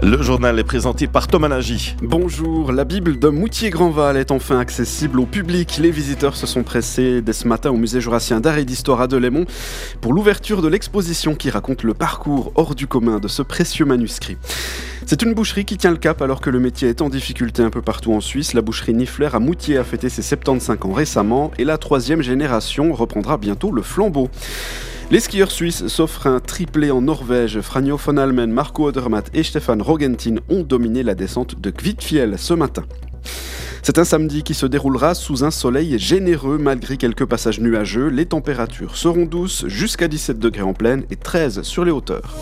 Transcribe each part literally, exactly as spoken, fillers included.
Le journal est présenté par Thomas Nagy. Bonjour, la Bible de Moutier-Grandval est enfin accessible au public. Les visiteurs se sont pressés dès ce matin au musée jurassien d'art et d'histoire à Delémont pour l'ouverture de l'exposition qui raconte le parcours hors du commun de ce précieux manuscrit. C'est une boucherie qui tient le cap alors que le métier est en difficulté un peu partout en Suisse. La boucherie Niffler à Moutier a fêté ses soixante-quinze ans récemment et la troisième génération reprendra bientôt le flambeau. Les skieurs suisses s'offrent un triplé en Norvège. Franjo von Almen, Marco Odermatt et Stefan Rogentin ont dominé la descente de Kvitfjell ce matin. C'est un samedi qui se déroulera sous un soleil généreux malgré quelques passages nuageux. Les températures seront douces jusqu'à dix-sept degrés en plaine et treize sur les hauteurs.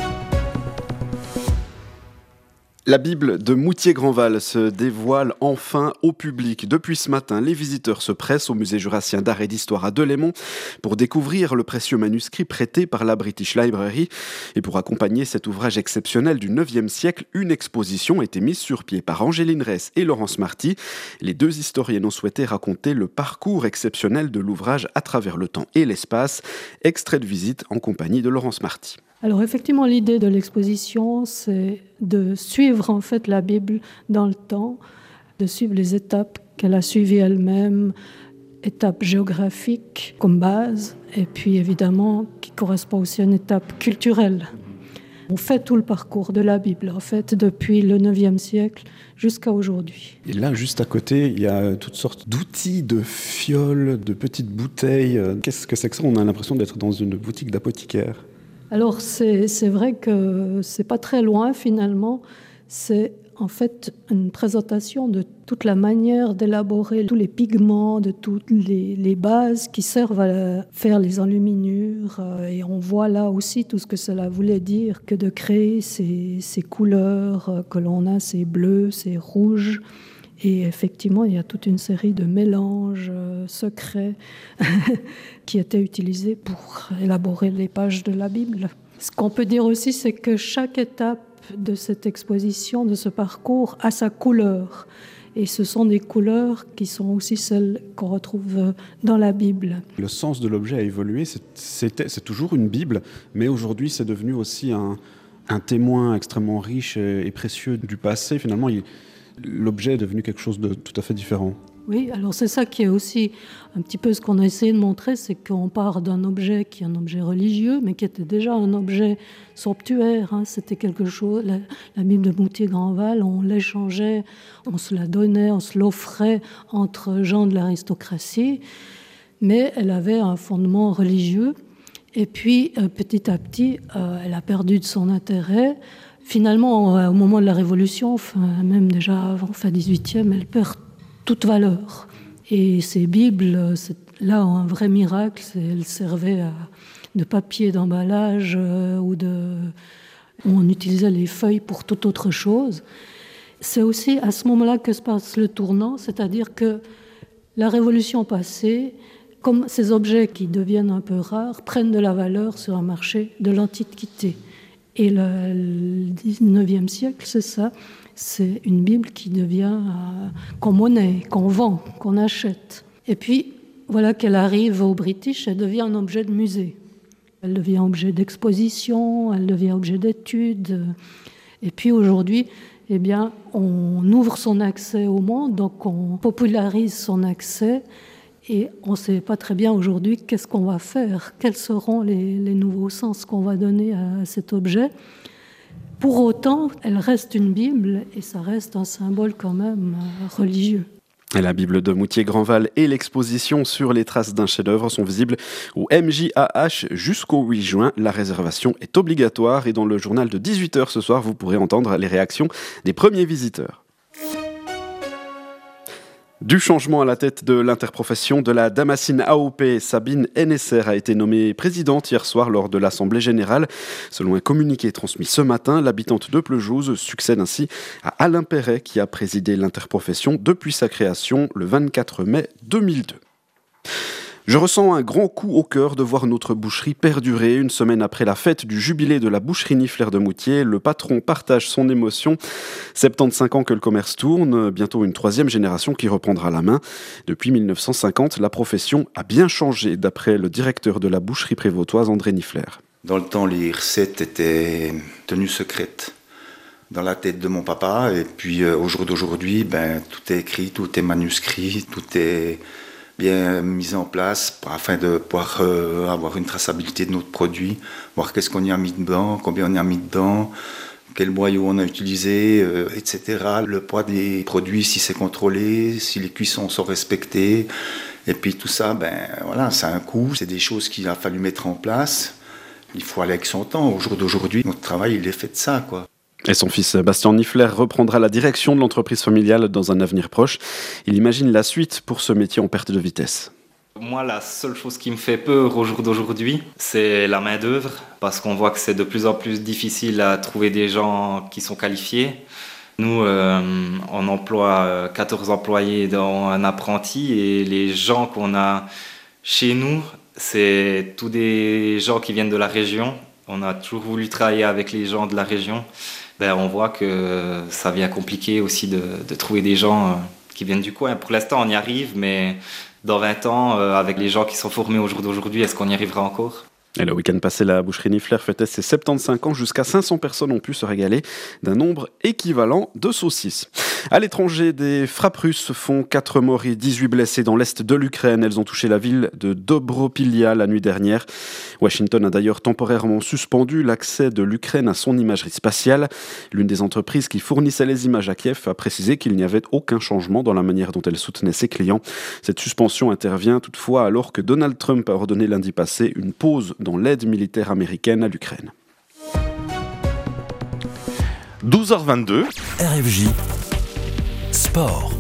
La Bible de Moutier-Grandval se dévoile enfin au public. Depuis ce matin, les visiteurs se pressent au musée jurassien d'art et d'histoire à Delémont pour découvrir le précieux manuscrit prêté par la British Library. Et pour accompagner cet ouvrage exceptionnel du neuvième siècle, une exposition a été mise sur pied par Angéline Ress et Laurence Marty. Les deux historiennes ont souhaité raconter le parcours exceptionnel de l'ouvrage à travers le temps et l'espace. Extrait de visite en compagnie de Laurence Marty. Alors effectivement, l'idée de l'exposition, c'est de suivre en fait la Bible dans le temps, de suivre les étapes qu'elle a suivies elle-même, étapes géographiques comme base, et puis évidemment qui correspond aussi à une étape culturelle. On fait tout le parcours de la Bible, en fait, depuis le neuvième siècle jusqu'à aujourd'hui. Et là, juste à côté, il y a toutes sortes d'outils, de fioles, de petites bouteilles. Qu'est-ce que c'est que ça ? On a l'impression d'être dans une boutique d'apothicaire. Alors c'est, c'est vrai que c'est pas très loin finalement, c'est en fait une présentation de toute la manière d'élaborer tous les pigments, de toutes les, les bases qui servent à faire les enluminures, et on voit là aussi tout ce que cela voulait dire que de créer ces, ces couleurs que l'on a, ces bleus, ces rouges. Et effectivement, il y a toute une série de mélanges euh, secrets qui étaient utilisés pour élaborer les pages de la Bible. Ce qu'on peut dire aussi, c'est que chaque étape de cette exposition, de ce parcours, a sa couleur. Et ce sont des couleurs qui sont aussi celles qu'on retrouve dans la Bible. Le sens de l'objet a évolué. C'est, c'était, c'est toujours une Bible, mais aujourd'hui, c'est devenu aussi un, un témoin extrêmement riche et, et précieux du passé. Finalement, il l'objet est devenu quelque chose de tout à fait différent. Oui, alors c'est ça qui est aussi un petit peu ce qu'on a essayé de montrer, c'est qu'on part d'un objet qui est un objet religieux, mais qui était déjà un objet somptuaire. Hein. C'était quelque chose, la, la Bible de Moutier-Grandval, on l'échangeait, on se la donnait, on se l'offrait entre gens de l'aristocratie, mais elle avait un fondement religieux. Et puis, euh, petit à petit, euh, elle a perdu de son intérêt. Finalement, au moment de la Révolution, enfin, même déjà avant, fin dix-huitième, elle perd toute valeur. Et ces Bibles, c'est là un vrai miracle. Elles servaient à, de papier d'emballage euh, ou de, on utilisait les feuilles pour toute autre chose. C'est aussi à ce moment-là que se passe le tournant, c'est-à-dire que la Révolution passée, comme ces objets qui deviennent un peu rares, prennent de la valeur sur un marché de l'Antiquité. Et le, le dix-neuvième siècle, c'est ça, c'est une Bible qui devient, euh, qu'on monnaie, qu'on vend, qu'on achète. Et puis, voilà qu'elle arrive au British, elle devient un objet de musée. Elle devient objet d'exposition, elle devient objet d'étude. Et puis aujourd'hui, eh bien, on ouvre son accès au monde, donc on popularise son accès. Et on ne sait pas très bien aujourd'hui qu'est-ce qu'on va faire, quels seront les, les nouveaux sens qu'on va donner à cet objet. Pour autant, elle reste une Bible et ça reste un symbole quand même religieux. Et la Bible de Moutier-Grandval et l'exposition sur les traces d'un chef-d'œuvre sont visibles au M J A H jusqu'au huit juin. La réservation est obligatoire et dans le journal de dix-huit heures ce soir, vous pourrez entendre les réactions des premiers visiteurs. Du changement à la tête de l'interprofession de la Damascène A O P, Sabine Hennesser a été nommée présidente hier soir lors de l'Assemblée générale. Selon un communiqué transmis ce matin, l'habitante de Pleujouz succède ainsi à Alain Perret qui a présidé l'interprofession depuis sa création le vingt-quatre mai deux mille deux. Je ressens un grand coup au cœur de voir notre boucherie perdurer. Une semaine après la fête du jubilé de la boucherie Niffler de Moutier, le patron partage son émotion. soixante-quinze ans que le commerce tourne, bientôt une troisième génération qui reprendra la main. Depuis mille neuf cent cinquante, la profession a bien changé, d'après le directeur de la boucherie prévôtoise, André Niffler. Dans le temps, les recettes étaient tenues secrètes. dans la tête de mon papa. Et puis euh, au jour d'aujourd'hui, ben, tout est écrit, tout est manuscrit, tout est bien mis en place afin de pouvoir euh, avoir une traçabilité de notre produit, voir qu'est-ce qu'on y a mis dedans, combien on y a mis dedans, quel boyau on a utilisé, euh, et cetera. Le poids des produits, si c'est contrôlé, si les cuissons sont respectées. Et puis tout ça, ben, voilà, ça a un coût. C'est des choses qu'il a fallu mettre en place. Il faut aller avec son temps. Au jour d'aujourd'hui, notre travail, il est fait de ça, quoi. Et son fils Bastien Niffler reprendra la direction de l'entreprise familiale dans un avenir proche. Il imagine la suite pour ce métier en perte de vitesse. Moi, la seule chose qui me fait peur au jour d'aujourd'hui, c'est la main-d'œuvre, parce qu'on voit que c'est de plus en plus difficile à trouver des gens qui sont qualifiés. Nous, euh, on emploie quatorze employés dans un apprenti, et les gens qu'on a chez nous, c'est tous des gens qui viennent de la région. On a toujours voulu travailler avec les gens de la région. Ben, on voit que ça devient compliqué aussi de, de trouver des gens qui viennent du coin. Pour l'instant, on y arrive, mais dans vingt ans, avec les gens qui sont formés au jour d'aujourd'hui, est-ce qu'on y arrivera encore ? Et le week-end passé, la boucherie Niffler fêtait ses soixante-quinze ans. Jusqu'à cinq cents personnes ont pu se régaler d'un nombre équivalent de saucisses. À l'étranger, des frappes russes font quatre morts et dix-huit blessés dans l'est de l'Ukraine. Elles ont touché la ville de Dobropilya la nuit dernière. Washington a d'ailleurs temporairement suspendu l'accès de l'Ukraine à son imagerie spatiale. L'une des entreprises qui fournissait les images à Kiev a précisé qu'il n'y avait aucun changement dans la manière dont elle soutenait ses clients. Cette suspension intervient toutefois alors que Donald Trump a ordonné lundi passé une pause dans l'aide militaire américaine à l'Ukraine. douze heures vingt-deux. R F J Sport.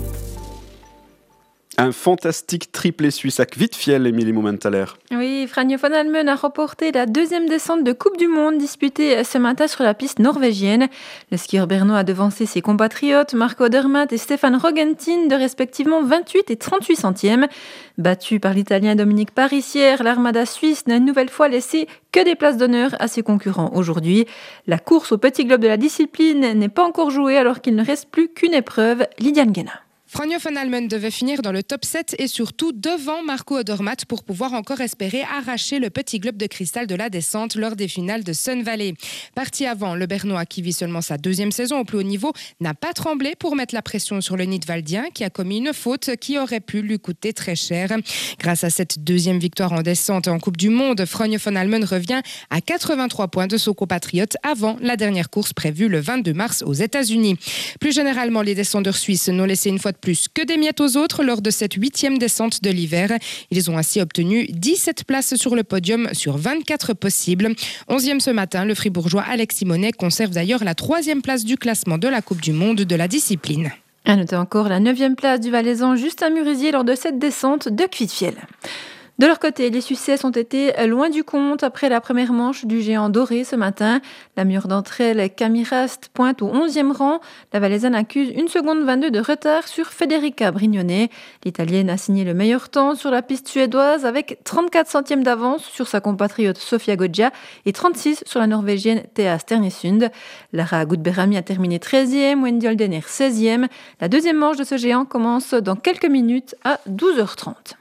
Un fantastique triplé suisse à Kvitfjell, Émilie Momentaler. Oui, Franje van Almen a remporté la deuxième descente de Coupe du Monde disputée ce matin sur la piste norvégienne. Le skieur bernois a devancé ses compatriotes Marco Odermatt et Stefan Rogentin de respectivement vingt-huit et trente-huit centièmes. Battu par l'Italien Dominique Parissière, l'Armada suisse n'a une nouvelle fois laissé que des places d'honneur à ses concurrents aujourd'hui. La course au petit globe de la discipline n'est pas encore jouée alors qu'il ne reste plus qu'une épreuve, Lydiane Guéna. Franje van Almen devait finir dans le top sept et surtout devant Marco Odermatt pour pouvoir encore espérer arracher le petit globe de cristal de la descente lors des finales de Sun Valley. Parti avant, le Bernois, qui vit seulement sa deuxième saison au plus haut niveau, n'a pas tremblé pour mettre la pression sur le Nidwaldien qui a commis une faute qui aurait pu lui coûter très cher. Grâce à cette deuxième victoire en descente en Coupe du Monde, Franje van Almen revient à quatre-vingt-trois points de son compatriote avant la dernière course prévue le vingt-deux mars aux États-Unis. Plus généralement, les descendeurs suisses n'ont laissé une fois de plus que des miettes aux autres lors de cette huitième descente de l'hiver. Ils ont ainsi obtenu dix-sept places sur le podium sur vingt-quatre possibles. onzième ce matin, le fribourgeois Alex Simonet conserve d'ailleurs la troisième place du classement de la Coupe du Monde de la discipline. À noter encore la neuvième place du Valaisan Justin Murisier lors de cette descente de Kvitfjell. De leur côté, les Suisses ont été loin du compte après la première manche du géant doré ce matin. La meilleure d'entre elles, Camille Rast, pointe au onzième rang. La Valaisanne accuse une seconde vingt-deux de retard sur Federica Brignone. L'Italienne a signé le meilleur temps sur la piste suédoise avec trente-quatre centièmes d'avance sur sa compatriote Sofia Goggia et trente-six sur la Norvégienne Thea Sternesund. Lara Gudberami a terminé treizième, Wendy Holdener seizième. La deuxième manche de ce géant commence dans quelques minutes à douze heures trente.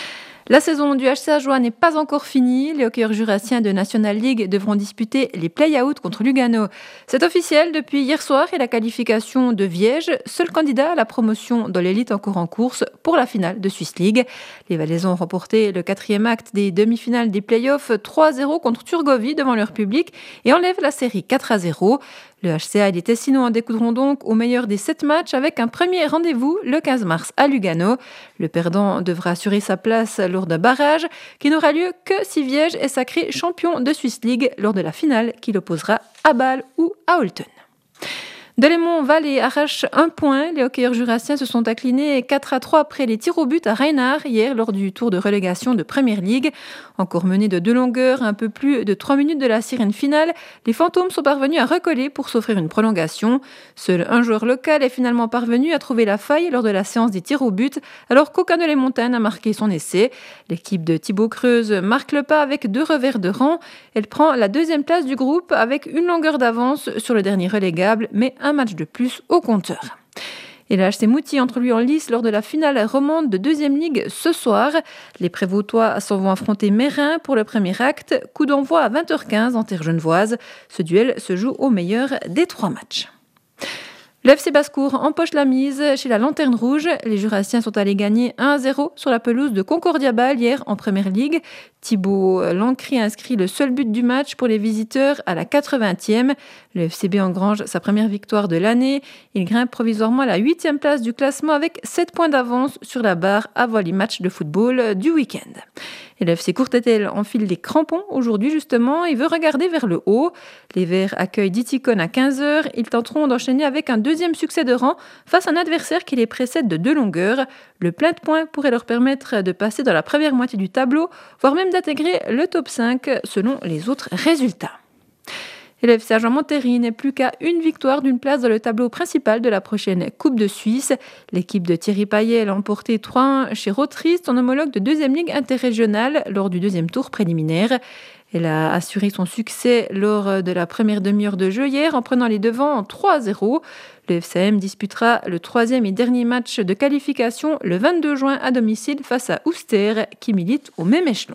La saison du H C Ajoie n'est pas encore finie. Les hockeyeurs jurassiens de National League devront disputer les play-outs contre Lugano. C'est officiel depuis hier soir et la qualification de Viège, seul candidat à la promotion dans l'élite encore en course pour la finale de Swiss League. Les Valaisans ont remporté le quatrième acte des demi-finales des play-offs trois à zéro contre Turgovie devant leur public et enlèvent la série quatre à zéro. Le H C A et les Tessinois en découdront donc au meilleur des sept matchs avec un premier rendez-vous le quinze mars à Lugano. Le perdant devra assurer sa place lors d'un barrage qui n'aura lieu que si Viège est sacré champion de Swiss League lors de la finale qui l'opposera à Bâle ou à Holten. Delémont-Vallée arrache un point. Les hockeyeurs jurassiens se sont inclinés quatre à trois après les tirs au but à Reinhard hier lors du tour de relégation de Premier League. Encore menés de deux longueurs, un peu plus de trois minutes de la sirène finale, les fantômes sont parvenus à recoller pour s'offrir une prolongation. Seul un joueur local est finalement parvenu à trouver la faille lors de la séance des tirs au but, alors qu'aucun de les montagnes n'a marqué son essai. L'équipe de Thibaut Creuse marque le pas avec deux revers de rang. Elle prend la deuxième place du groupe avec une longueur d'avance sur le dernier relégable, mais un match de plus au compteur. Et le H C Moutier entre lui en lice lors de la finale romande de deuxième ligue ce soir. Les Prévôtois s'en vont affronter Mérin pour le premier acte. Coup d'envoi à vingt heures quinze en terre genevoise. Ce duel se joue au meilleur des trois matchs. Le F C Basse-Cour empoche la mise chez la Lanterne Rouge. Les Jurassiens sont allés gagner un à zéro sur la pelouse de Concordia Bâle hier en Première Ligue. Thibaut Lancry inscrit le seul but du match pour les visiteurs à la quatre-vingtième. Le F C B engrange sa première victoire de l'année. Il grimpe provisoirement à la huitième place du classement avec sept points d'avance sur la barre avant les matchs de football du week-end. Et le F C Courtétel enfile les crampons aujourd'hui justement. Il veut regarder vers le haut. Les Verts accueillent Diticon à quinze heures. Ils tenteront d'enchaîner avec un deuxième succès de rang face à un adversaire qui les précède de deux longueurs. Le plein de points pourrait leur permettre de passer dans la première moitié du tableau, voire même d'intégrer le top cinq selon les autres résultats. Et le F C Agen-Montéry n'est plus qu'à une victoire d'une place dans le tableau principal de la prochaine Coupe de Suisse. L'équipe de Thierry Payet l'a emporté trois à un chez Rotrist, son homologue de deuxième ligue interrégionale, lors du deuxième tour préliminaire. Elle a assuré son succès lors de la première demi-heure de jeu hier en prenant les devants en trois à zéro. Le F C M disputera le troisième et dernier match de qualification le vingt-deux juin à domicile face à Ouster qui milite au même échelon.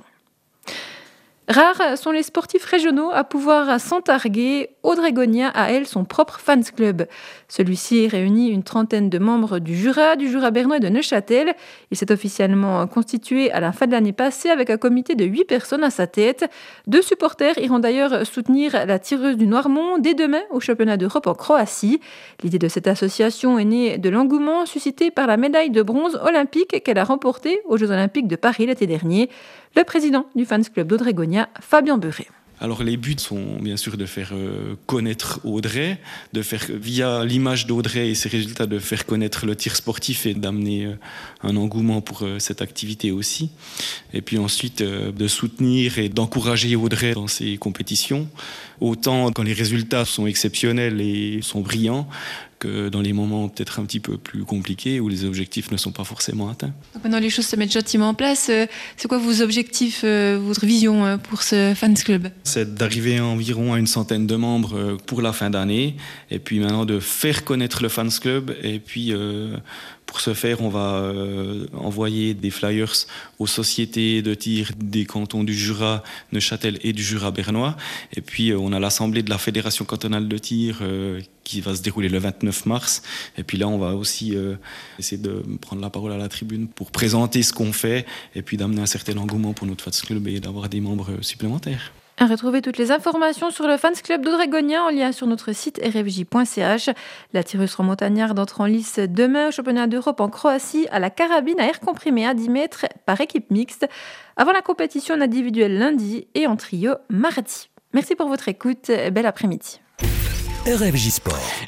Rares sont les sportifs régionaux à pouvoir s'en targuer. Audregonia a, elle, son propre fans club. Celui-ci réunit une trentaine de membres du Jura, du Jura bernois et de Neuchâtel. Il s'est officiellement constitué à la fin de l'année passée avec un comité de huit personnes à sa tête. Deux supporters iront d'ailleurs soutenir la tireuse du Noirmont dès demain au championnat d'Europe en Croatie. L'idée de cette association est née de l'engouement suscité par la médaille de bronze olympique qu'elle a remportée aux Jeux olympiques de Paris l'été dernier. Le président du fans club d'Audregonia, Fabien Beuret. Alors les buts sont bien sûr de faire euh, connaître Audrey, de faire via l'image d'Audrey et ses résultats de faire connaître le tir sportif et d'amener euh, un engouement pour euh, cette activité aussi. Et puis ensuite euh, de soutenir et d'encourager Audrey dans ses compétitions, autant quand les résultats sont exceptionnels et sont brillants, que dans les moments peut-être un petit peu plus compliqués où les objectifs ne sont pas forcément atteints. Donc maintenant les choses se mettent gentiment en place. C'est quoi vos objectifs, votre vision pour ce fans club ? C'est d'arriver à environ à une centaine de membres pour la fin d'année et puis maintenant de faire connaître le fans club et puis euh, pour ce faire, on va euh, envoyer des flyers aux sociétés de tir des cantons du Jura, Neuchâtel et du Jura bernois. Et puis, euh, on a l'assemblée de la Fédération cantonale de tir euh, qui va se dérouler le vingt-neuf mars. Et puis là, on va aussi euh, essayer de prendre la parole à la tribune pour présenter ce qu'on fait et puis d'amener un certain engouement pour notre fans club et d'avoir des membres supplémentaires. À retrouver toutes les informations sur le fans club d'Audregonia en lien sur notre site r f j point c h. La tireuse montagnarde entre en lice demain au championnat d'Europe en Croatie à la carabine à air comprimé à dix mètres par équipe mixte, avant la compétition en individuel lundi et en trio mardi. Merci pour votre écoute, bel après-midi. R F J Sport.